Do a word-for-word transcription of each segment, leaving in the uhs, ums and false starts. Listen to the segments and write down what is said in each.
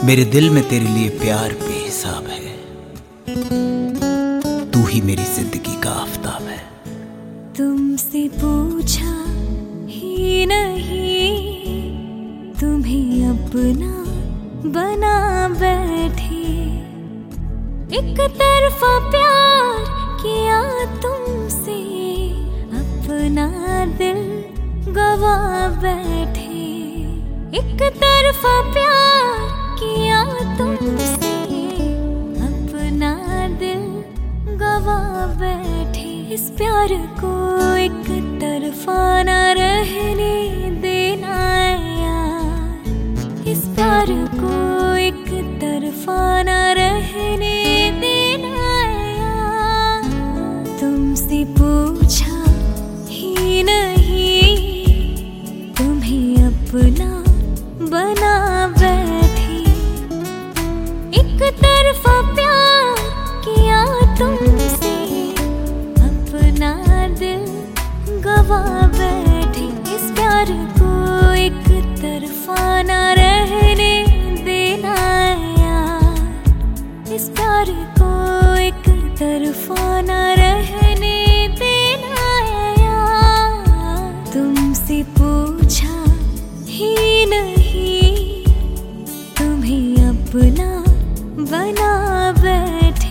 मेरे दिल में तेरे लिए प्यार बेहिसाब है। तू ही मेरी जिंदगी का आफताब है। तुमसे पूछा ही नहीं, तुम्हें अपना बना बैठे। एक तरफा प्यार किया तुमसे, अपना दिल गवा बैठे। एक तरफा प्यार किया तुमसे, अपना दिल गवा बैठे। इस प्यार को एक तरफा न रहने देना यार। इस प्यार को एक तरफा न रहने देना यार। तुमसे पूछा ही नहीं, तुम्हें अपना बना बैठे। एक तरफा प्यार किया तुमसे, अपना दिल गवा बैठे। इस प्यार को एक तरफा न रहने देना यार। इस प्यार को एक तरफा न रहने देना यार। तुमसे पूछा ही नहीं, तुम्हें अपना बना बैठे।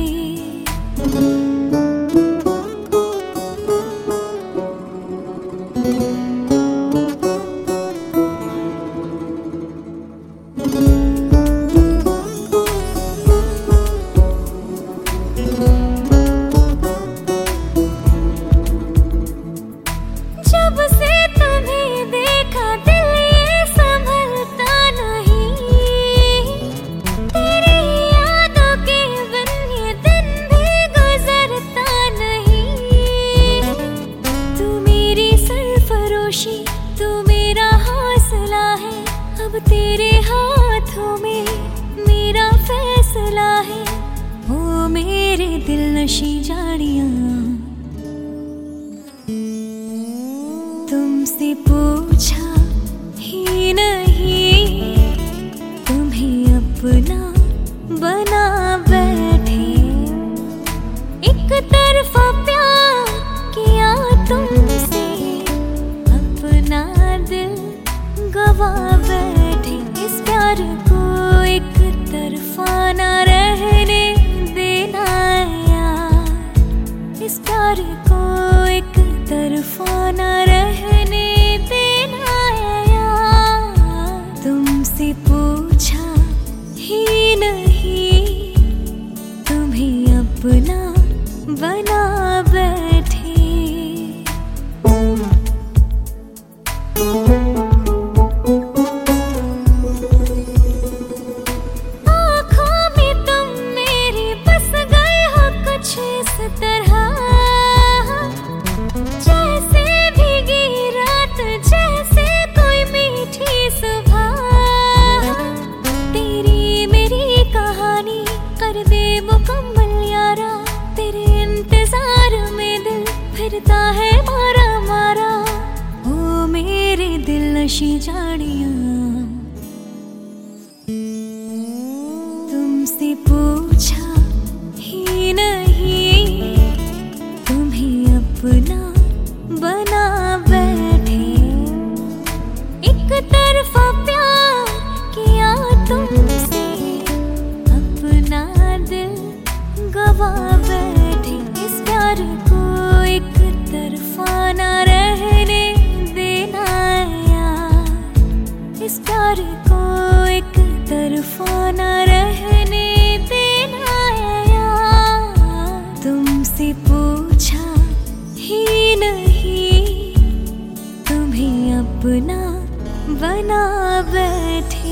जब से तुम्हें देखा दिल ये संभलता नहीं। तेरी यादों के बिन ये दिन भी गुजरता नहीं। तू मेरी सरफरोशी, तू मेरा हौसला है। अब तेरे हाथों में मेरा फैसला है। ओ मेरे दिल नशी जानिया, तुमसे पूछा ही नहीं, तुम्हें अपना बना बैठे। एक तरफा प्यार किया तुमसे, अपना दिल गवा बैठे। इस प्यार को एक तरफा न रहने देना यार। इस प्यार को एक तरफा न रहने देना यार। तुमसे पूछा ही नहीं, तुम्हें अपना बना बैठे। आँखों में तुम मेरी बस गए हो कुछ इस तरह, जैसे भीगी रात, जैसे कोई मीठी सुबह। तेरी मेरी कहानी कर दे मुकम्मल यारा। तेरे इंतजार में दिल फिरता है मारा मारा। ओ मेरे दिल नशी जानिया, तुमसे पूछा ही नहीं, तुम्हें अपना बना बैठे। एक तरफा प्यार किया तुमसे, अपना दिल गवा बैठे। इस प्यार को एक तरफा न रहने देना यार। इस प्यार को एक तरफा न रहने देना यार। तुमसे पूछा ही नहीं, तुम्हें अपना बना बैठे।